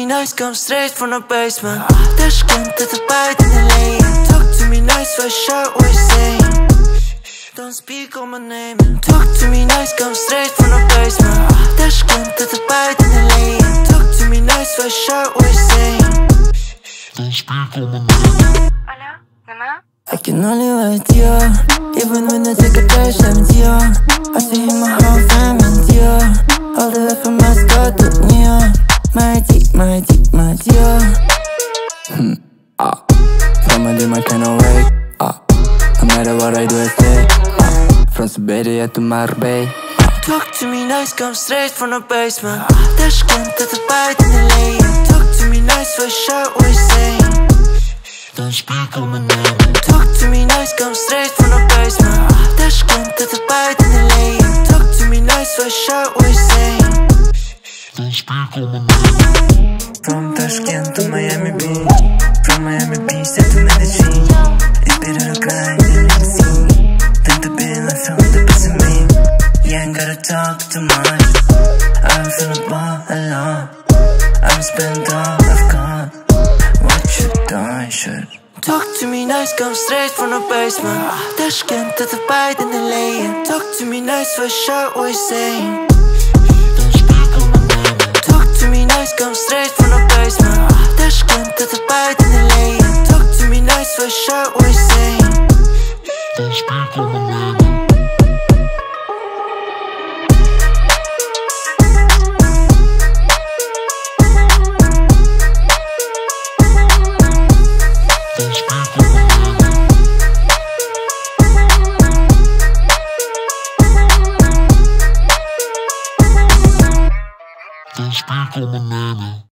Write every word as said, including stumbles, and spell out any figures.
nice, come straight from the basement. Dashcam to the bite in the lane. Talk to me nice, first shot, what you saying? Don't speak on my name. Talk to me nice, come straight from the basement. Dashcam to the bite in the lane. Talk to me nice, first shot, what you saying? Don't speak on my name. Hola, mamá. I can only wait, yeah. Even when I take a dash, I'm yeah. I see my whole family, yeah. All the way from Moscow to New York. My deep, my deep, my dear. Hmm, ah. Somebody my kind of way, ah. No matter what I do, I stay, ah. From Siberia to Marbella. Talk to me nice, come straight from the basement. Dashcam to the bite in the lane. Talk to me nice, first shot, what you saying? Don't speak on my name. Talk to me nice, come straight from the basement. Dashcam to the bite in the lane. Talk to me nice, first shot, what you saying? Don't speak on my name. From Tashkent to Miami Beach, from Miami Beach to Medellin. It's better to grind than to see. Than to be like from the best of me. You ain't gotta talk too much. I'm feeling ball alone. I'm spent all I've got. What you done, should Talk to me nice, come straight from the basement. Dashcam to the bite in the lane. Talk to me nice, first shot, what you saying? Don't speak on my name. Talk to me nice, come straight from the basement. Dashcam to the bite in the lane. Talk to me nice, first shot, what you saying? Don't speak on my name. Don't speak on my name.